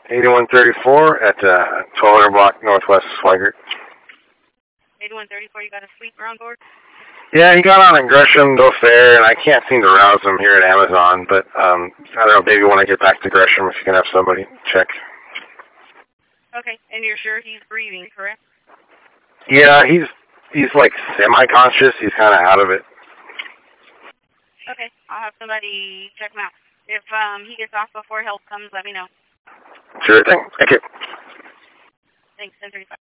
8134 at 1200 block Northwest Swigert. 8134, you got a sweeper on board? Yeah, he got on at Gresham, Dauphin, and I can't seem to rouse him here at Amazon, but I don't know, maybe when I get back to Gresham, if you can have somebody check. Okay, and you're sure he's breathing, correct? Yeah, he's like semi-conscious. He's kind of out of it. Okay, I'll have somebody check him out. If he gets off before help comes, let me know. Sure thing. Thank you. Thanks, 1035.